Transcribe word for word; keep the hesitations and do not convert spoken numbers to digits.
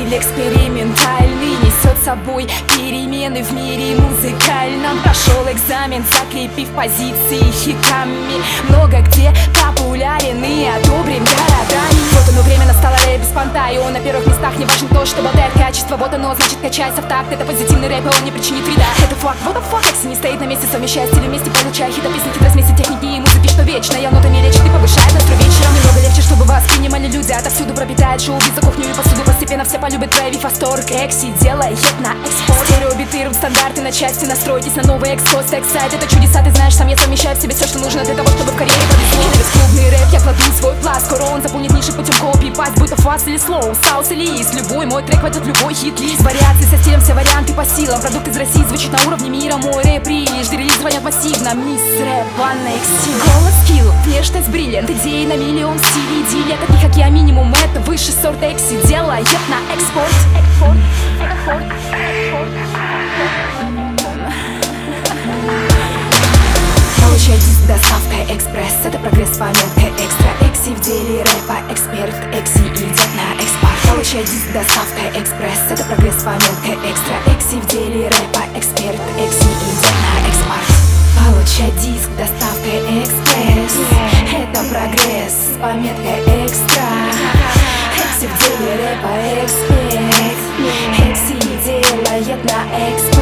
Стиль экспериментальный несет с собой перемены в мире музыкальном. Прошел экзамен, закрепив позиции хитами. Много где популярен и одобрен городами. Вот оно, время настало, рэп без понта, и он на первых местах. Не важно то, что болтает качество. Вот оно, значит, качайся в такт. Это позитивный рэп, и он не причинит вреда. Это факт, вот the fuck. Экси не стоит на месте, совмещая стили вместе, получая хита песни, хитро смеси техники и музыки, что вечно. Я нотами лечит и повышает настрой вечером. Немного легче, чтобы вас принимали люди. Отовсюду пропитает шоу-биз, за кухню и посуду. Постепенно все полюбят, проявив восторг. Экси делает на экспорт. Стереобитируют стандарты на части. Настройтесь на новый экспост, эксайт. Это чудеса, ты знаешь, сам я совмещаю в себе все, что нужно для того, чтобы в карьере повезло. И на весь клубный рэп я кладу свой пласт. Скоро он заполнит ниши путем копий пасть. Будь то фаст или слоу, саус или ист. Любой мой трек войдет в любой хит-лист. Вариации со стилем, все варианты по силам. Продукт из России звучит на уровне мира. Мой рэп релиз, релиз звонят массивно. Мисс рэп, ванна экси. Голос, скилл, внешность, бриллиант. Идеи на миллион стилей, дилет. Таких как я минимум, это высший сорт. Экси делает на экспорт. Экспорт, экспорт, экспорт. Получай диск доставкой экспресс. Это прогресс с пометкой экстра. Экси в деле рэпа эксперт. Экси идет на экспорт. Получай диск доставкой экспресс. Это прогресс с пометкой экстра. Экси в деле рэпа эксперт. Экси идет на экспорт. Получай диск доставкой экспресс. Это прогресс с пометкой экстра. Экси в деле рэпа эксперт. Экси делает на экспорт.